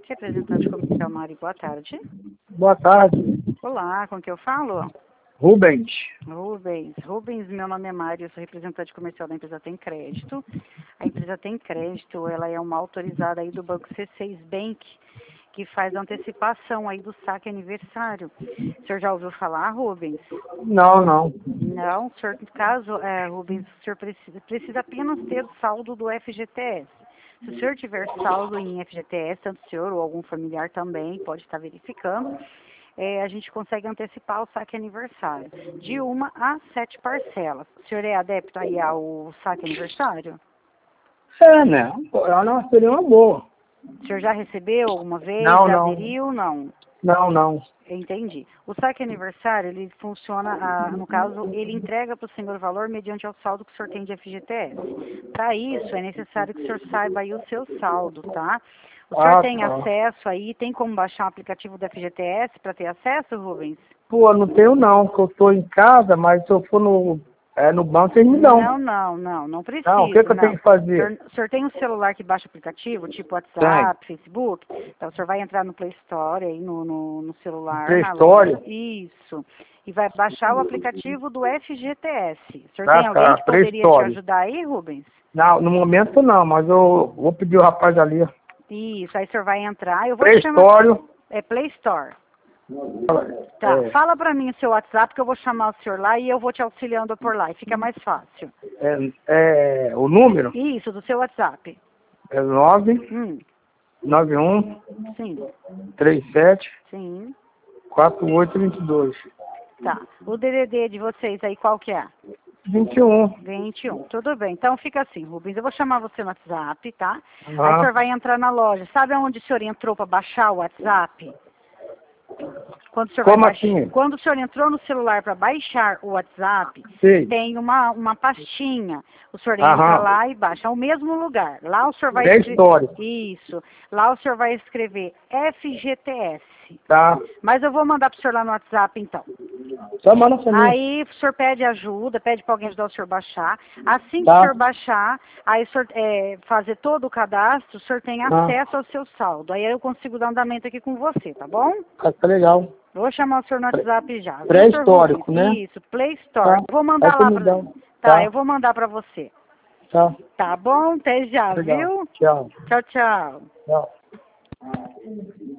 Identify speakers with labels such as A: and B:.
A: Representante comercial Mari, boa tarde.
B: Boa tarde.
A: Olá, com quem eu falo?
B: Rubens.
A: Rubens, meu nome é Mari, eu sou representante comercial da empresa Tem Crédito. A empresa Tem Crédito, ela é uma autorizada aí do Banco C6 Bank, que faz antecipação aí do saque aniversário. O senhor já ouviu falar, Rubens?
B: Não, não.
A: Não, o senhor, caso, Rubens, o senhor precisa apenas ter o saldo do FGTS. Se o senhor tiver saldo em FGTS, tanto o senhor ou algum familiar também pode estar verificando, a gente consegue antecipar o saque aniversário de 1 a 7 parcelas. O senhor é adepto aí ao saque aniversário?
B: Né? Ela seria uma boa.
A: O senhor já recebeu alguma vez?
B: Não,
A: Já
B: não.
A: aderiu? Não.
B: Não.
A: Entendi. O saque aniversário, ele funciona, no caso, ele entrega para o senhor o valor mediante o saldo que o senhor tem de FGTS. Para isso, é necessário que o senhor saiba aí o seu saldo, tá? O senhor tem
B: Tá.
A: acesso aí, tem como baixar o aplicativo do FGTS para ter acesso, Rubens?
B: Pô, não tenho não, porque eu tô em casa, mas se eu for no banco, eles me dão.
A: Não precisa.
B: Não, o que eu tenho que fazer?
A: O senhor tem um celular que baixa aplicativo, tipo WhatsApp, Facebook? Então, o senhor vai entrar no Play Store aí no celular.
B: Play
A: na
B: Store?
A: loja. Isso. E vai baixar o aplicativo do FGTS. O senhor tem alguém que
B: Play
A: poderia
B: Store.
A: te ajudar aí, Rubens?
B: Não, no momento não, mas eu vou pedir o rapaz ali.
A: Isso, aí o senhor vai entrar. Eu vou
B: Play
A: te chamar.
B: Store.
A: É Play Store. Tá, fala pra mim o seu WhatsApp que eu vou chamar o senhor lá e eu vou te auxiliando por lá e fica mais fácil.
B: O número?
A: Isso, do seu WhatsApp.
B: É 9 91
A: Sim.
B: 37
A: Sim.
B: 4822.
A: Tá. O DDD de vocês aí, qual que é?
B: 21.
A: 21. Tudo bem. Então fica assim, Rubens. Eu vou chamar você no WhatsApp, tá?
B: Uhum.
A: Aí o senhor vai entrar na loja. Sabe aonde o senhor entrou para baixar o WhatsApp? Quando o senhor
B: Como assim?
A: Quando o senhor entrou no celular para baixar o WhatsApp,
B: Sim.
A: tem uma pastinha. O senhor entra lá e baixa. É o mesmo lugar. Lá o senhor vai
B: escrever.
A: Isso. Lá o senhor vai escrever FGTS.
B: Tá.
A: Mas eu vou mandar para o senhor lá no WhatsApp, então.
B: Só manda pra mim.
A: Aí o senhor pede ajuda, pede para alguém ajudar o senhor baixar. Assim que
B: Tá.
A: o senhor baixar, aí o senhor fazer todo o cadastro, o senhor tem acesso ao seu saldo. Aí eu consigo dar andamento aqui com você, tá bom?
B: Tá legal.
A: Vou chamar o senhor no WhatsApp já.
B: Pré-histórico, né?
A: Isso, Play Store.
B: Tá.
A: Vou mandar lá pra...
B: Tá,
A: eu vou mandar para você.
B: Tá.
A: Tá bom? Até já,
B: Legal.
A: viu?
B: Tchau.
A: Tchau.
B: Tchau.